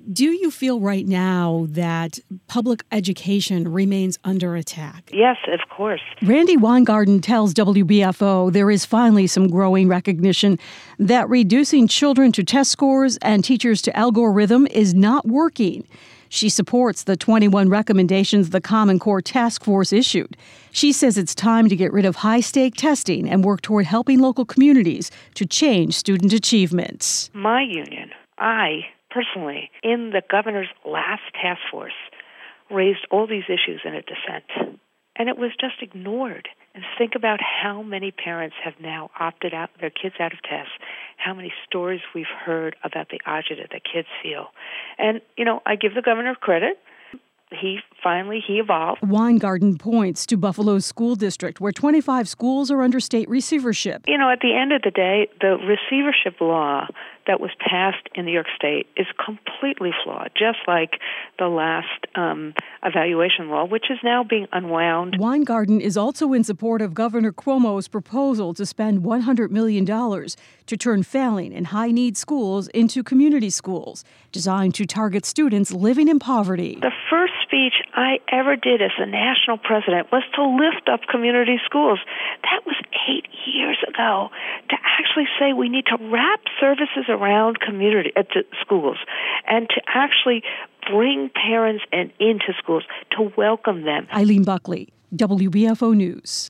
Do you feel right now that public education remains under attack? Yes, of course. Randi Weingarten tells WBFO there is finally some growing recognition that reducing children to test scores and teachers to algorithm is not working. She supports the 21 recommendations the Common Core Task Force issued. She says it's time to get rid of high-stake testing and work toward helping local communities to change student achievements. My union, personally, in the governor's last task force, raised all these issues in a dissent. And it was just ignored. And think about how many parents have now opted out their kids out of tests, how many stories we've heard about the agita that kids feel. And, I give the governor credit. He evolved. Weingarten points to Buffalo's school district, where 25 schools are under state receivership. At the end of the day, the receivership law that was passed in New York State is completely flawed, just like the last evaluation law, which is now being unwound. Weingarten is also in support of Governor Cuomo's proposal to spend $100 million to turn failing and high-need schools into community schools, designed to target students living in poverty. The first speech I ever did as the national president was to lift up community schools. That was 8 years ago. To actually say we need to wrap services around to schools and to actually bring parents into schools to welcome them. Eileen Buckley, WBFO News.